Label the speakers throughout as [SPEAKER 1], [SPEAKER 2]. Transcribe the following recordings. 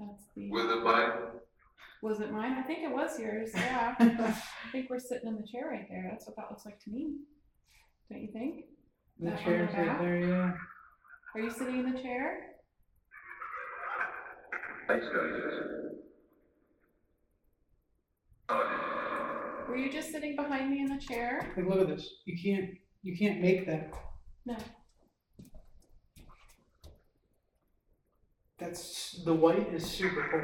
[SPEAKER 1] That's the.
[SPEAKER 2] Was it mine?
[SPEAKER 1] Was it mine? I think it was yours. Yeah. I think we're sitting in the chair right there. That's what that looks like to me. Don't you think?
[SPEAKER 3] The
[SPEAKER 1] That on
[SPEAKER 3] chair's
[SPEAKER 1] the
[SPEAKER 3] right
[SPEAKER 1] back?
[SPEAKER 3] there, yeah.
[SPEAKER 1] Are you sitting in the chair? Were you just sitting behind me in the chair?
[SPEAKER 3] Like, look at this. You can't make that.
[SPEAKER 1] No.
[SPEAKER 3] That's, the white is super cool.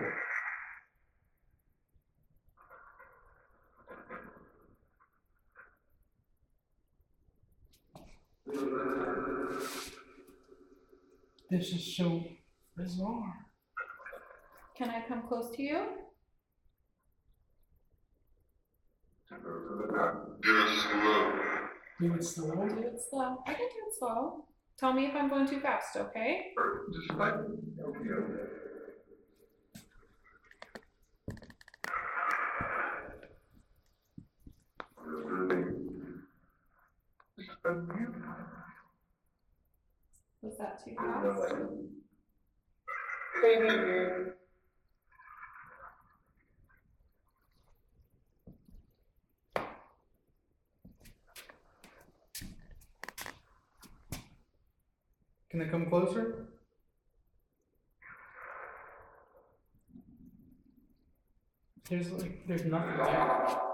[SPEAKER 3] This is so bizarre.
[SPEAKER 1] Can I come close to you?
[SPEAKER 3] Do it slow.
[SPEAKER 1] Do it slow. I can do it slow. Tell me if I'm going too fast, okay?
[SPEAKER 2] Just like,
[SPEAKER 1] Was that too fast?
[SPEAKER 3] Can I come closer? There's nothing there.